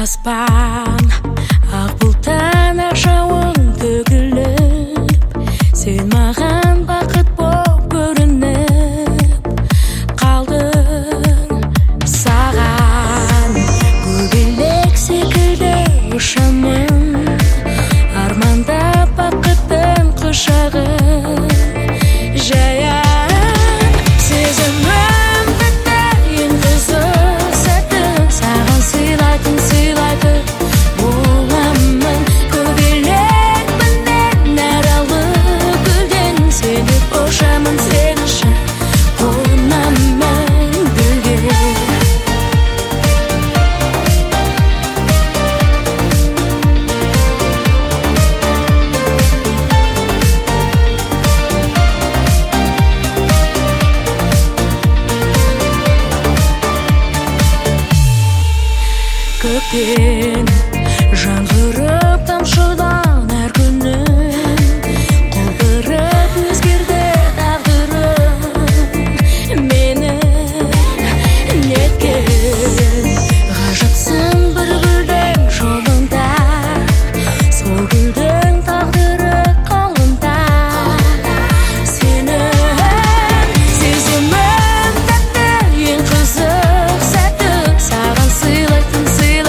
аспан ақ бұлттан ақ жауын төгіліп, сен маған бақыт боп көрініп қалдың. Саған көбелек секілді ұшамын, арманда бақыттың құшағын жая. Сезімім бітті, ең қызық сәтті, саған сыйлайтын боламын. Көбелекпін нәралы гүлден, сеніп ұшамын сен үшін, қонамын гүлге. Көктен жаңғырып тамшыдан әр күнім, құлпырып өзгерді тағдырым менің. Неткен ғажапсың бір гүлдің жолында, сол гүлдің тағдыры қолында. Сенің сезімім тәтті, ең қызық сәтті, саған сыйлайтын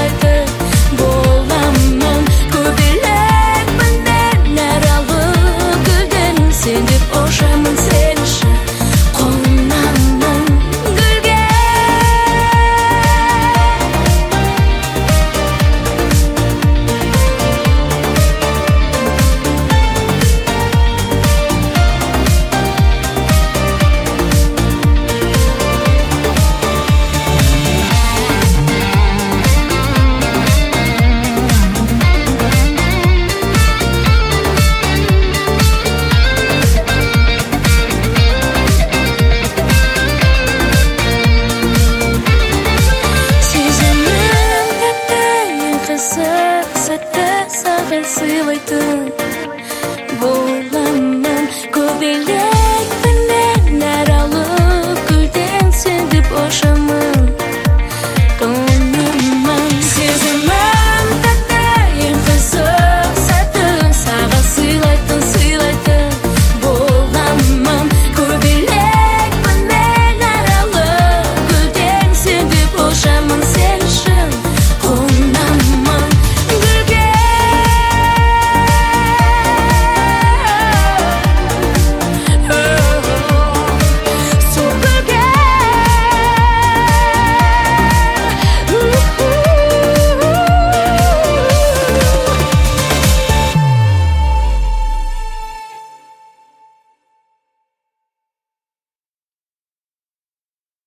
боламын. Көбелекпін нәралы гүлден, сеніп ұшамын сен үшін, қонамын гүлге. Сезімім тәтті, ең қызық сәтті, саған сыйлайтын